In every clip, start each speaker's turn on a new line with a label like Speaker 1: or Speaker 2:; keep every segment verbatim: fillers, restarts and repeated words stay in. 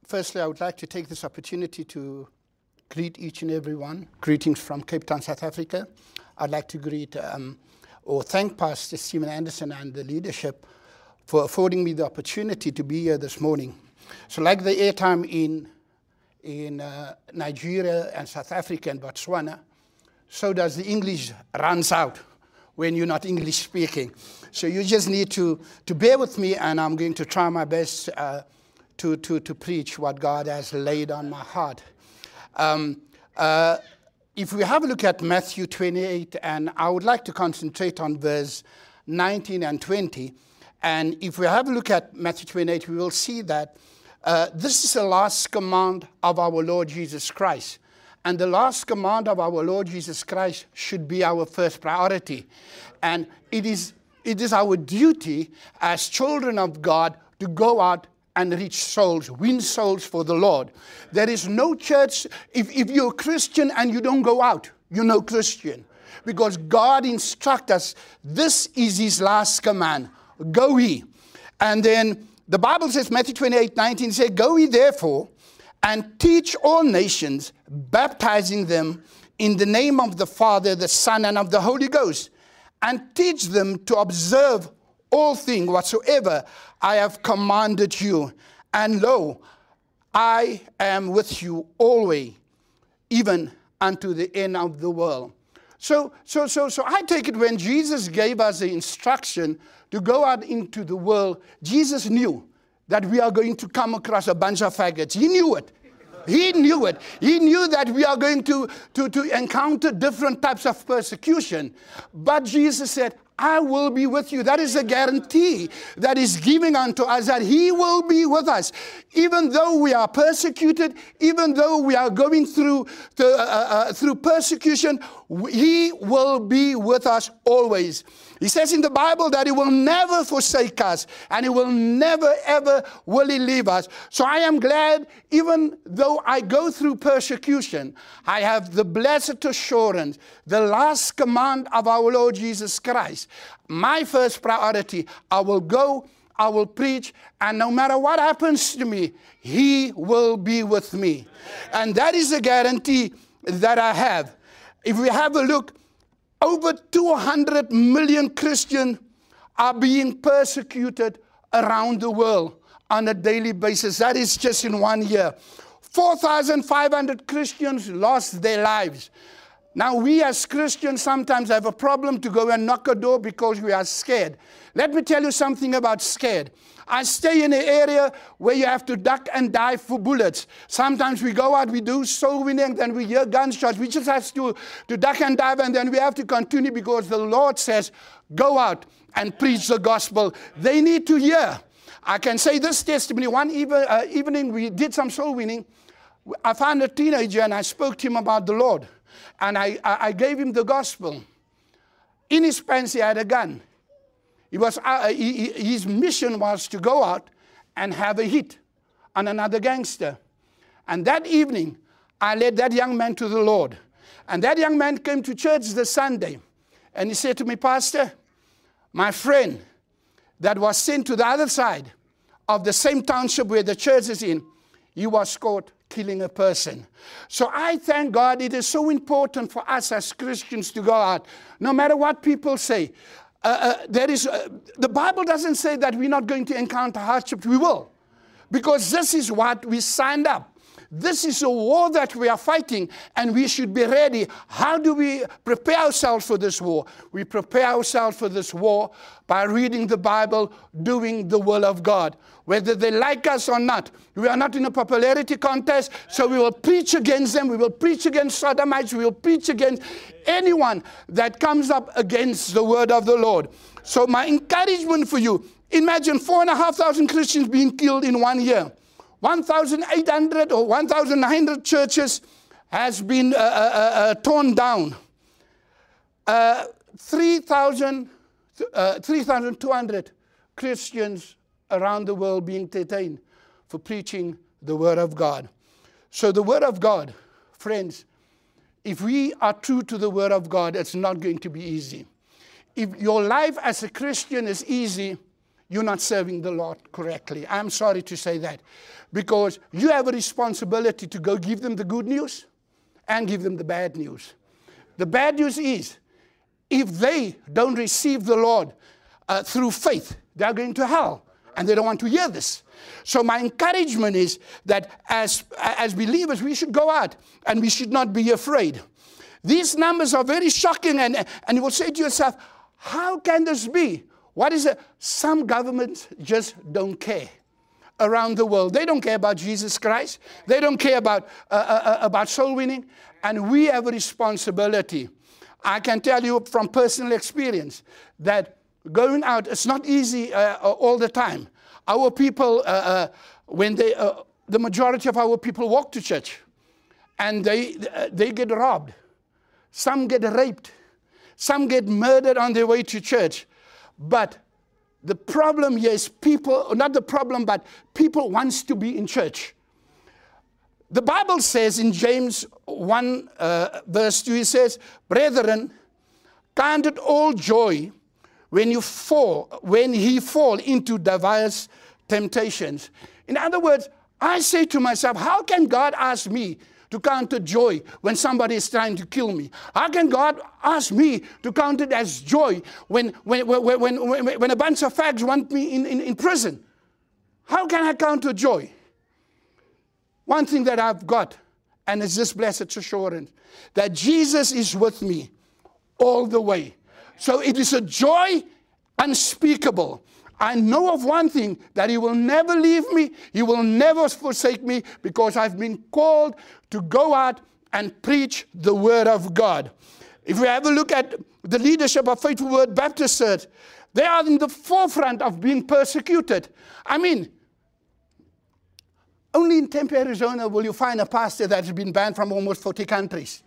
Speaker 1: Firstly, I would like to take this opportunity to greet each and every one. Greetings from Cape Town, South Africa. I'd like to greet um, or thank Pastor Stephen Anderson and the leadership for affording me the opportunity to be here this morning. So like the airtime in, in uh, Nigeria and South Africa and Botswana, so does the English runs out when you're not English speaking. So you just need to, to bear with me, and I'm going to try my best uh, to, to, to preach what God has laid on my heart. Um, uh, if we have a look at Matthew twenty-eight, and I would like to concentrate on verse nineteen and twenty, and if we have a look at Matthew twenty-eight, we will see that uh, this is the last command of our Lord Jesus Christ. And the last command of our Lord Jesus Christ should be our first priority. And it is, it is our duty as children of God to go out and reach souls, win souls for the Lord. There is no church, if, if you're a Christian and you don't go out, you're no Christian. Because God instructs us, this is his last command, go ye. And then the Bible says, Matthew twenty-eight nineteen says, go ye therefore, and teach all nations, baptizing them in the name of the Father, the Son, and of the Holy Ghost, and teach them to observe all things whatsoever I have commanded you. And lo, I am with you always, even unto the end of the world. So, so, so, so I take it when Jesus gave us the instruction to go out into the world, Jesus knew that we are going to come across a bunch of faggots. He knew it. He knew it. He knew that we are going to, to, to encounter different types of persecution. But Jesus said, I will be with you. That is a guarantee that is giving unto us that he will be with us. Even though we are persecuted, even though we are going through, the, uh, uh, through persecution, he will be with us always. He says in the Bible that he will never forsake us, and he will never, ever will he leave us. So I am glad, even though I go through persecution, I have the blessed assurance, the last command of our Lord Jesus Christ. My first priority, I will go, I will preach, and no matter what happens to me, he will be with me. And that is a guarantee that I have. If we have a look, over two hundred million Christians are being persecuted around the world on a daily basis. That is just in one year. four thousand five hundred Christians lost their lives. Now, we as Christians sometimes have a problem to go and knock a door because we are scared. Let me tell you something about scared. I stay in an area where you have to duck and dive for bullets. Sometimes we go out, we do soul winning, then we hear gunshots. We just have to, to duck and dive, and then we have to continue because the Lord says, go out and preach the gospel. They need to hear. I can say this testimony. One even, uh, evening we did some soul winning. I found a teenager and I spoke to him about the Lord. And I, I gave him the gospel. In his pants, he had a gun. He was, uh, he, his mission was to go out and have a hit on another gangster. And that evening, I led that young man to the Lord. And that young man came to church the Sunday. And he said to me, Pastor, my friend that was sent to the other side of the same township where the church is in, he was caught killing a person. So I thank God it is so important for us as Christians to go out, no matter what people say. Uh, uh, there is, uh, the Bible doesn't say that we're not going to encounter hardship. We will. Because this is what we signed up. This is a war that we are fighting, and we should be ready. How do we prepare ourselves for this war? We prepare ourselves for this war by reading the Bible, doing the will of God. Whether they like us or not, we are not in a popularity contest, so we will preach against them. We will preach against sodomites. We will preach against anyone that comes up against the word of the Lord. So my encouragement for you, imagine four and a half thousand Christians being killed in one year. one thousand eight hundred or one thousand nine hundred churches has been uh, uh, uh, torn down. Uh, three thousand two hundred Christians around the world being detained for preaching the Word of God. So the Word of God, friends, if we are true to the Word of God, it's not going to be easy. If your life as a Christian is easy, you're not serving the Lord correctly. I'm sorry to say that. Because you have a responsibility to go give them the good news and give them the bad news. The bad news is, if they don't receive the Lord uh, through faith, they're going to hell. And they don't want to hear this. So my encouragement is that as, as believers, we should go out and we should not be afraid. These numbers are very shocking, and, and you will say to yourself, how can this be? What is it? Some governments just don't care around the world. They don't care about Jesus Christ. They don't care about, uh, uh, about soul winning. And we have a responsibility. I can tell you from personal experience that going out, it's not easy uh, all the time. Our people, uh, uh, when they, uh, the majority of our people walk to church, and they, uh, they get robbed. Some get raped. Some get murdered on their way to church. But the problem here is people, not the problem, but people wants to be in church. The Bible says in James one, uh, verse two, it says, "Brethren, count it all joy when you fall, when he fall into diverse temptations." In other words, I say to myself, how can God ask me to count it joy when somebody is trying to kill me? How can God ask me to count it as joy when, when, when, when, when, when a bunch of fags want me in, in, in prison? How can I count it joy? One thing that I've got, and it's this blessed assurance, that Jesus is with me all the way. So it is a joy unspeakable. I know of one thing, that he will never leave me, he will never forsake me, because I've been called to go out and preach the word of God. If we have a look at the leadership of Faithful Word Baptist Church, they are in the forefront of being persecuted. I mean, only in Tempe, Arizona will you find a pastor that has been banned from almost forty countries.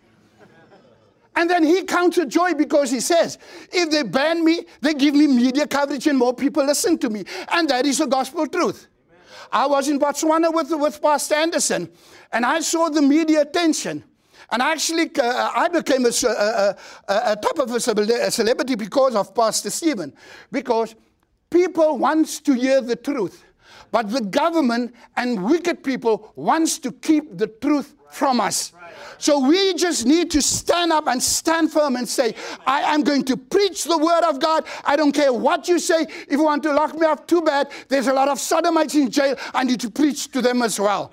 Speaker 1: And then he counts with joy because he says, if they ban me, they give me media coverage and more people listen to me. And that is the gospel truth. Amen. I was in Botswana with, with Pastor Anderson, and I saw the media attention. And actually, uh, I became a, a, a, a top of a celebrity because of Pastor Stephen. Because people want to hear the truth. But the government and wicked people wants to keep the truth from us. So we just need to stand up and stand firm and say, I am going to preach the word of God. I don't care what you say. If you want to lock me up, too bad. There's a lot of sodomites in jail. I need to preach to them as well.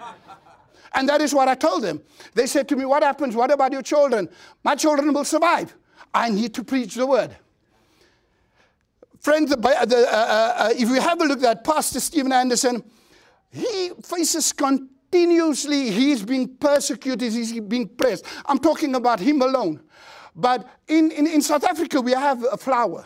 Speaker 1: And that is what I told them. They said to me, what happens? What about your children? My children will survive. I need to preach the word. Friends, the, the, uh, uh, if we have a look at Pastor Stephen Anderson, he faces continuously, he's being persecuted, he's being pressed. I'm talking about him alone. But in, in, in South Africa, we have a flower.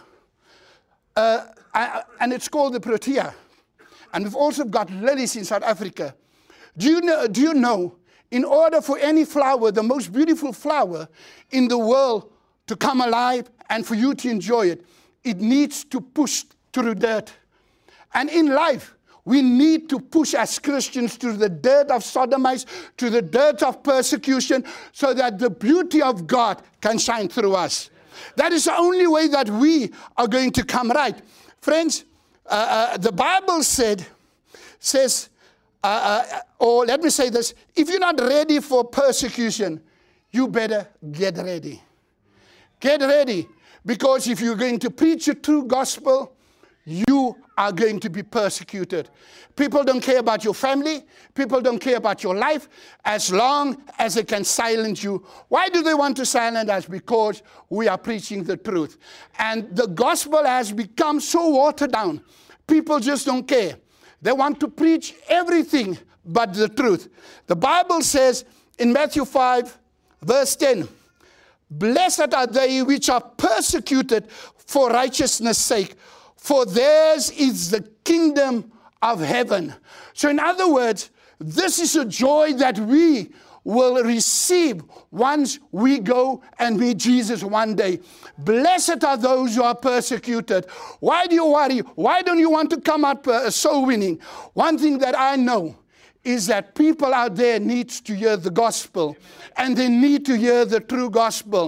Speaker 1: Uh, and it's called the protea. And we've also got lilies in South Africa. Do you know, do you know, in order for any flower, the most beautiful flower in the world, to come alive and for you to enjoy it, it needs to push through dirt. And in life, we need to push as Christians through the dirt of sodomites, to the dirt of persecution, so that the beauty of God can shine through us. That is the only way that we are going to come right. Friends, uh, uh, the Bible said, says, uh, uh, or let me say this, if you're not ready for persecution, you better get ready. Get ready. Because if you're going to preach a true gospel, you are going to be persecuted. People don't care about your family. People don't care about your life as long as they can silence you. Why do they want to silence us? Because we are preaching the truth. And the gospel has become so watered down. People just don't care. They want to preach everything but the truth. The Bible says in Matthew five, verse ten, blessed are they which are persecuted for righteousness' sake, for theirs is the kingdom of heaven. So in other words, this is a joy that we will receive once we go and meet Jesus one day. Blessed are those who are persecuted. Why do you worry? Why don't you want to come out soul winning? One thing that I know is that people out there need to hear the gospel. And they need to hear the true gospel.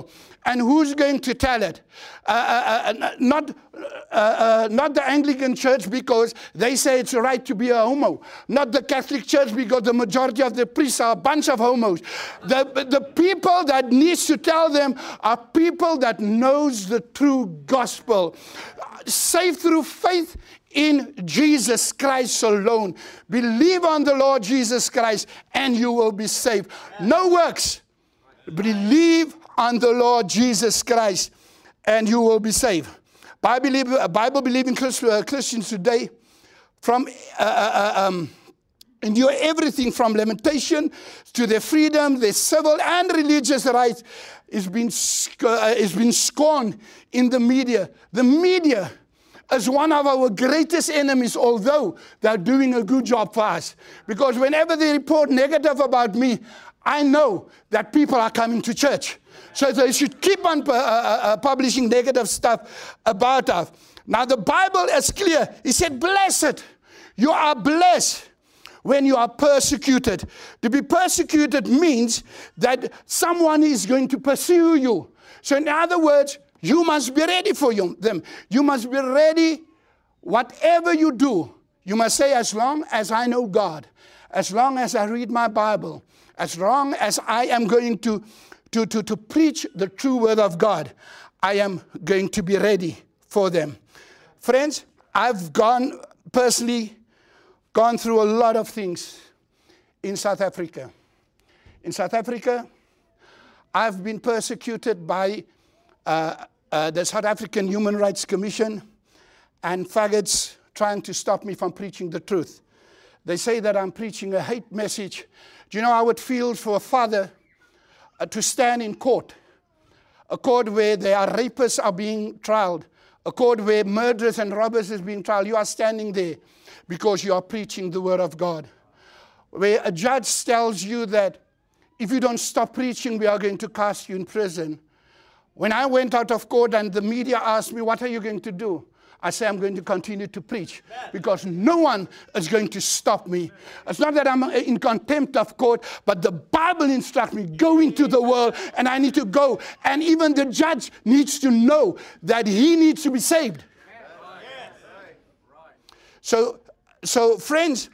Speaker 1: And who's going to tell it? Uh, uh, uh, not, uh, uh, not the Anglican Church, because they say it's right to be a homo. Not the Catholic Church, because the majority of the priests are a bunch of homos. The, the people that needs to tell them are people that knows the true gospel. Saved through faith in Jesus Christ alone. Believe on the Lord Jesus Christ and you will be saved. No works. Believe on the Lord Jesus Christ and you will be saved. Bible-believing Christians today, from uh, uh, um, endure everything from limitation to their freedom, their civil and religious rights is being, uh, is being scorned in the media. The media is one of our greatest enemies, although they're doing a good job for us. Because whenever they report negative about me, I know that people are coming to church. So they should keep on uh, uh, publishing negative stuff about us. Now the Bible is clear. It said, blessed. You are blessed when you are persecuted. To be persecuted means that someone is going to pursue you. So in other words, you must be ready for you, them. You must be ready. Whatever you do, you must say, as long as I know God, as long as I read my Bible, as long as I am going to, to, to, to preach the true word of God, I am going to be ready for them. Friends, I've gone, personally, gone through a lot of things in South Africa. In South Africa, I've been persecuted by uh, uh, the South African Human Rights Commission and faggots trying to stop me from preaching the truth. They say that I'm preaching a hate message. Do you know how it feels for a father uh, to stand in court? A court where there are rapists are being trialed. A court where murderers and robbers is being trialed. You are standing there because you are preaching the word of God. Where a judge tells you that if you don't stop preaching, we are going to cast you in prison. When I went out of court and the media asked me, what are you going to do? I say, I'm going to continue to preach because no one is going to stop me. It's not that I'm in contempt of court, but the Bible instructs me, go into the world, and I need to go. And even the judge needs to know that he needs to be saved. So, so friends,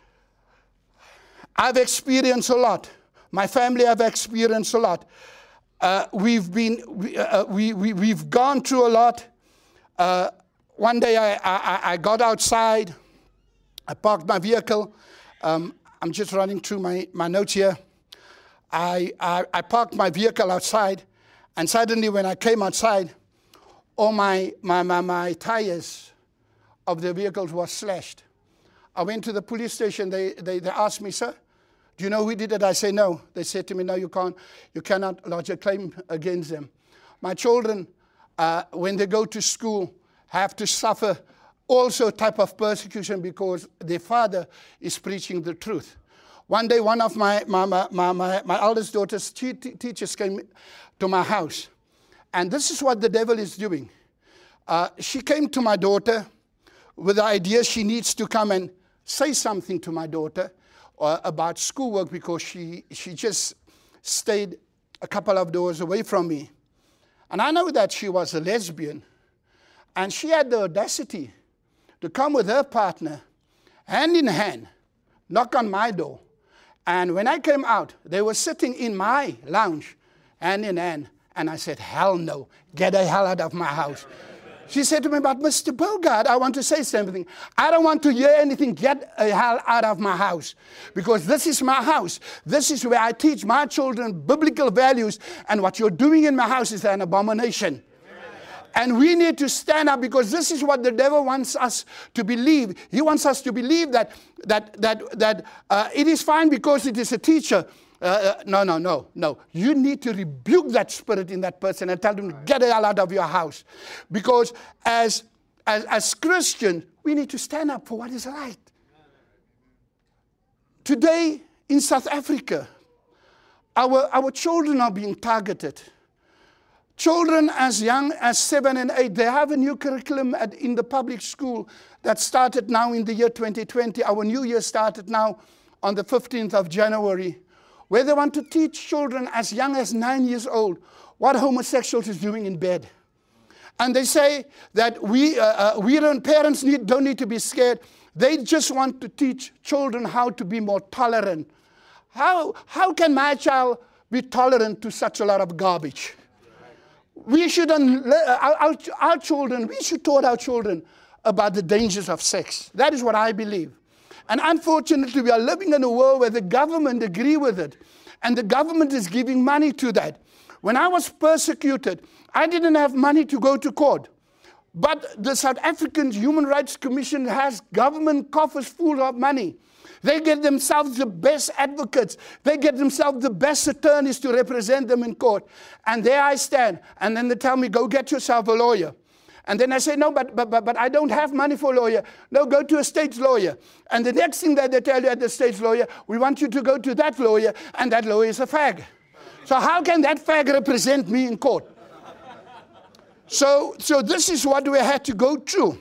Speaker 1: I've experienced a lot. My family have experienced a lot. Uh, we've been, we, uh, we, we, we've gone through a lot. Uh, one day I, I, I got outside. I parked my vehicle. Um, I'm just running through my, my notes here. I, I, I parked my vehicle outside, and suddenly when I came outside, all my, my, my, my tires of the vehicles were slashed. I went to the police station. They, they, they asked me, sir, do you know who did it? I say, no. They said to me, no, you can't. You cannot lodge a claim against them. My children, uh, when they go to school, have to suffer also type of persecution because their father is preaching the truth. One day, one of my, my, my, my, my, my eldest daughter's te teachers came to my house. And this is what the devil is doing. Uh, she came to my daughter with the idea she needs to come and say something to my daughter uh, about schoolwork because she, she just stayed a couple of doors away from me. And I know that she was a lesbian. And she had the audacity to come with her partner, hand in hand, knock on my door. And when I came out, they were sitting in my lounge, hand in hand. And I said, hell no, get the hell out of my house. She said to me, but Mister Bogard, I want to say something. I don't want to hear anything. Get the hell out of my house. Because this is my house. This is where I teach my children biblical values. And what you're doing in my house is an abomination. And we need to stand up because this is what the devil wants us to believe. He wants us to believe that, that, that, that uh, it is fine because it is a teacher. Uh, no, no, no, no. You need to rebuke that spirit in that person and tell them, get the hell out of your house. Because as, as, as Christians, we need to stand up for what is right. Today, in South Africa, our, our children are being targeted. Children as young as seven and eight, they have a new curriculum at, in the public school that started now in the year twenty twenty. Our new year started now on the fifteenth of January. where they want to teach children as young as nine years old what homosexuals is doing in bed. And they say that we, uh, uh, we don't, parents need, don't need to be scared. They just want to teach children how to be more tolerant. How, how can my child be tolerant to such a lot of garbage? We shouldn't, our, our, our children, we should taught our children about the dangers of sex. That is what I believe. And unfortunately, we are living in a world where the government agree with it. And the government is giving money to that. When I was persecuted, I didn't have money to go to court. But the South African Human Rights Commission has government coffers full of money. They get themselves the best advocates. They get themselves the best attorneys to represent them in court. And there I stand. And then they tell me, go get yourself a lawyer. And then I say, no, but, but, but, but I don't have money for a lawyer. No, go to a state lawyer. And the next thing that they tell you at the state lawyer, we want you to go to that lawyer, and that lawyer is a fag. So how can that fag represent me in court? So, so this is what we had to go through.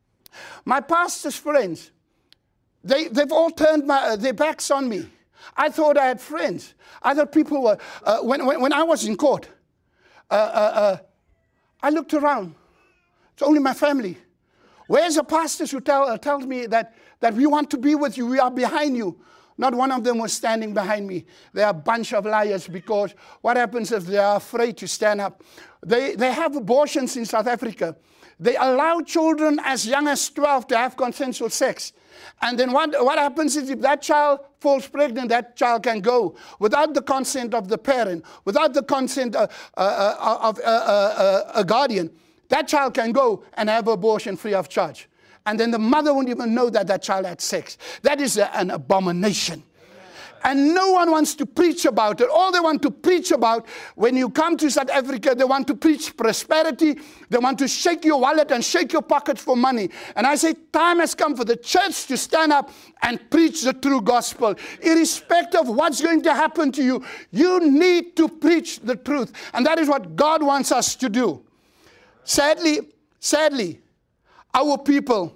Speaker 1: My pastor's friends, they, they've all turned my, uh, their backs on me. I thought I had friends. I thought people were, uh, when, when, when I was in court, uh, uh, uh, I looked around. It's only my family. Where's the pastors who tell, uh, tells me that, that we want to be with you, we are behind you? Not one of them was standing behind me. They are a bunch of liars, because what happens if they are afraid to stand up? They, they have abortions in South Africa. They allow children as young as twelve to have consensual sex. And then what, what happens is if that child falls pregnant, that child can go without the consent of the parent, without the consent of, uh, uh, of uh, uh, a guardian. That child can go and have abortion free of charge. And then the mother won't even know that that child had sex. That is a, an abomination. And no one wants to preach about it. All they want to preach about, when you come to South Africa, they want to preach prosperity. They want to shake your wallet and shake your pockets for money. And I say, time has come for the church to stand up and preach the true gospel. Irrespective of what's going to happen to you, you need to preach the truth. And that is what God wants us to do. Sadly, sadly, our people,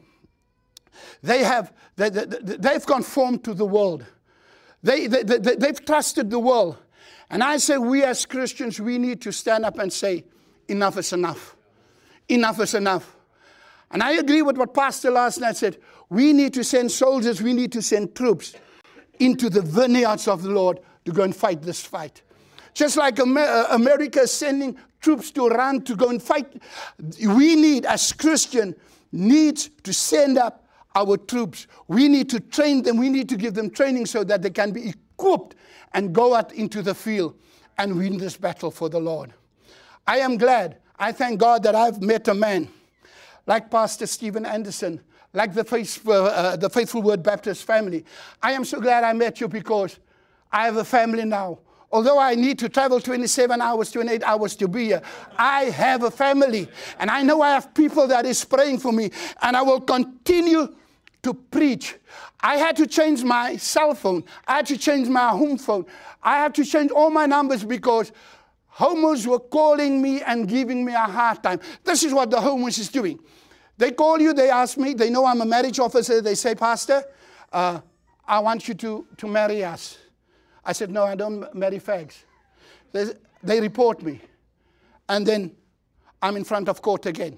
Speaker 1: they have, they, they, they've conformed to the world. They, they, they, they've trusted the world. And I say, we as Christians, we need to stand up and say, enough is enough. Enough is enough. And I agree with what Pastor last night said. We need to send soldiers, we need to send troops into the vineyards of the Lord to go and fight this fight. Just like America is sending troops to Iran to go and fight, we need, as Christians, needs to send up our troops. We need to train them. We need to give them training so that they can be equipped and go out into the field and win this battle for the Lord. I am glad. I thank God that I've met a man like Pastor Stephen Anderson, like the Faithful, uh, the Faithful Word Baptist family. I am so glad I met you, because I have a family now. Although I need to travel twenty-seven hours, twenty-eight hours to be here, I have a family. And I know I have people that is praying for me. And I will continue to preach. I had to change my cell phone. I had to change my home phone. I had to change all my numbers, because homos were calling me and giving me a hard time. This is what the homos is doing. They call you, they ask me, they know I'm a marriage officer. They say, Pastor, uh, I want you to, to marry us. I said, no, I don't marry fags. They, they report me. And then I'm in front of court again.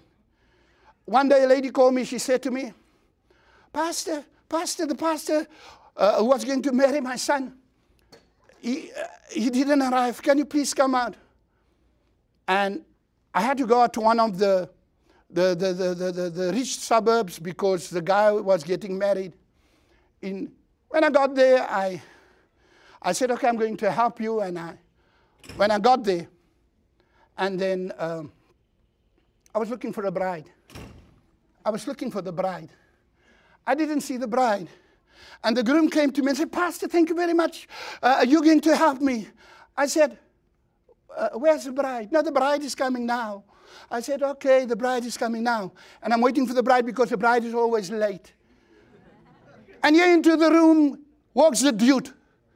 Speaker 1: One day a lady called me. She said to me, Pastor, Pastor, the pastor uh, who was going to marry my son, he, uh, he didn't arrive. Can you please come out? And I had to go out to one of the, the, the, the, the, the, the rich suburbs, because the guy was getting married. In, when I got there, I... I said, okay, I'm going to help you. And I, when I got there, and then um, I was looking for a bride. I was looking for the bride. I didn't see the bride. And the groom came to me and said, Pastor, thank you very much. Uh, are you going to help me? I said, uh, where's the bride? No, the bride is coming now. I said, okay, the bride is coming now. And I'm waiting for the bride, because the bride is always late. And here into the room walks the dude.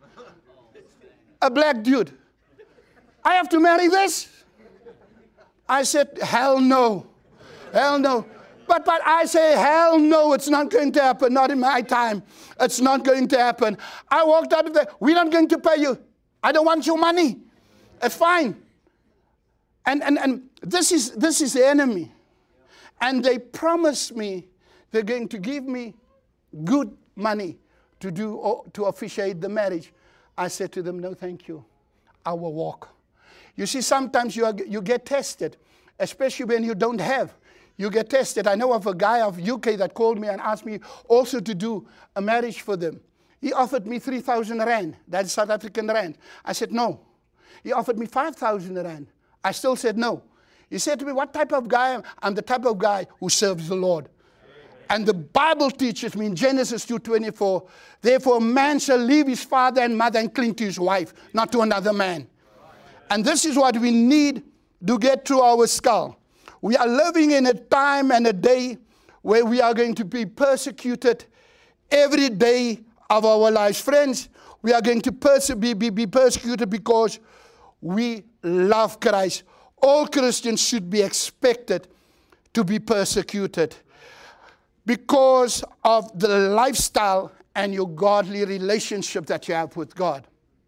Speaker 1: A black dude. I have to marry this? I said, hell no. Hell no. But, but I say, hell no, it's not going to happen. Not in my time. It's not going to happen. I walked out of there. We're not going to pay you. I don't want your money. It's fine. And, and, and this is, this is the enemy. And they promised me they're going to give me good money to do or to officiate the marriage. I said to them, no, thank you. I will walk. You see, sometimes you, are, you get tested, especially when you don't have. You get tested. I know of a guy of U K that called me and asked me also to do a marriage for them. He offered me three thousand rand. That's South African rand. I said, no. He offered me five thousand rand. I still said no. He said to me, what type of guy am I? I'm the type of guy who serves the Lord. And the Bible teaches me in Genesis two twenty-four, therefore a man shall leave his father and mother and cling to his wife, not to another man. And this is what we need to get through our skull. We are living in a time and a day where we are going to be persecuted every day of our lives. Friends, we are going to perse be, be, be persecuted because we love Christ. All Christians should be expected to be persecuted because of the lifestyle and your godly relationship that you have with God.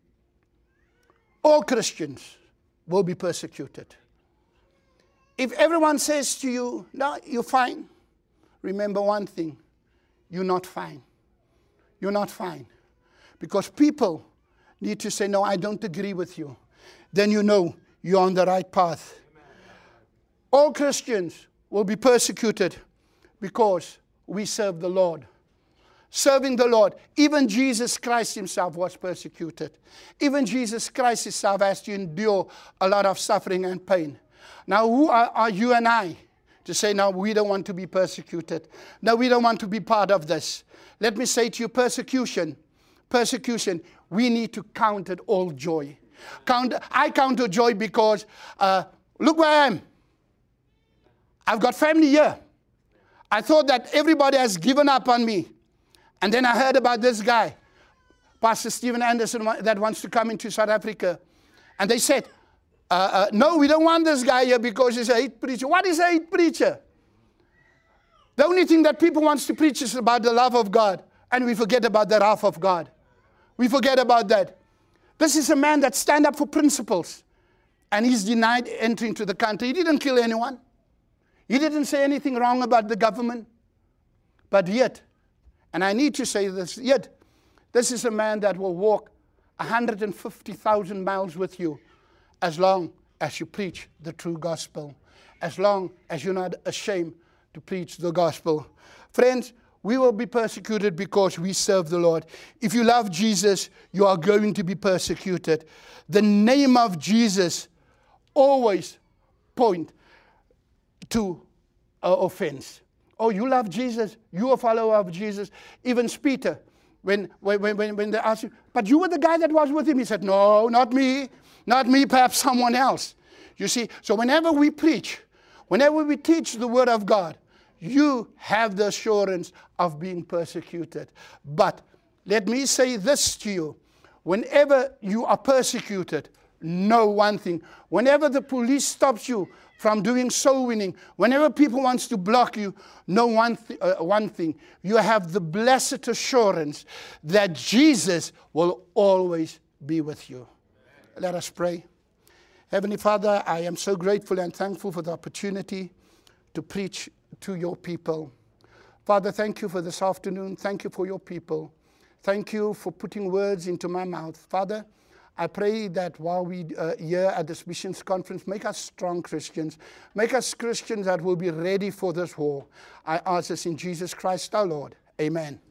Speaker 1: All Christians will be persecuted. If everyone says to you, no, you're fine, remember one thing, you're not fine. You're not fine. Because people need to say, no, I don't agree with you. Then you know you're on the right path. Amen. All Christians will be persecuted because we serve the Lord. Serving the Lord. Even Jesus Christ himself was persecuted. Even Jesus Christ himself has to endure a lot of suffering and pain. Now, who are, are you and I to say, no, we don't want to be persecuted. No, we don't want to be part of this. Let me say to you, persecution, persecution, we need to count it all joy. Count, I count it joy because, uh, look where I am. I've got family here. I thought that everybody has given up on me. And then I heard about this guy, Pastor Stephen Anderson, that wants to come into South Africa. And they said, uh, uh, no, we don't want this guy here because he's a hate preacher. What is a hate preacher? The only thing that people want to preach is about the love of God. And we forget about the wrath of God. We forget about that. This is a man that stands up for principles. And he's denied entry into the country. He didn't kill anyone. He didn't say anything wrong about the government. But yet, and I need to say this, yet, this is a man that will walk one hundred fifty thousand miles with you as long as you preach the true gospel. As long as you're not ashamed to preach the gospel. Friends, we will be persecuted because we serve the Lord. If you love Jesus, you are going to be persecuted. The name of Jesus always point to uh, offense. Oh, you love Jesus? You a follower of Jesus? Even Peter, when, when, when, when they asked him, but you were the guy that was with him. He said, no, not me. Not me, perhaps someone else. You see, so whenever we preach, whenever we teach the word of God, you have the assurance of being persecuted. But let me say this to you. Whenever you are persecuted, know one thing. Whenever the police stops you from doing soul winning, whenever people want to block you, know one, th uh, one thing. You have the blessed assurance that Jesus will always be with you. Let us pray. Heavenly Father, I am so grateful and thankful for the opportunity to preach to your people. Father, thank you for this afternoon. Thank you for your people. Thank you for putting words into my mouth. Father, I pray that while we are uh, here at this missions conference, make us strong Christians. Make us Christians that will be ready for this war. I ask this in Jesus Christ our Lord. Amen.